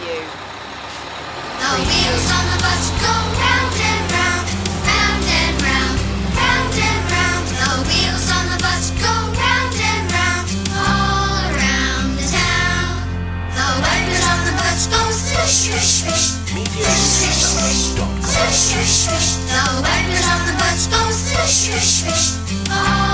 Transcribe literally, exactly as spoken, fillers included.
you. The wheels on the bus go round and round, round and round, round and round. The wheels on the bus go round and round, all around the town. The wipers on the bus go swish, swish, swish, swish, swish, swish, swish, swish, swish. The wipers on the bus go swish, swish, swish, all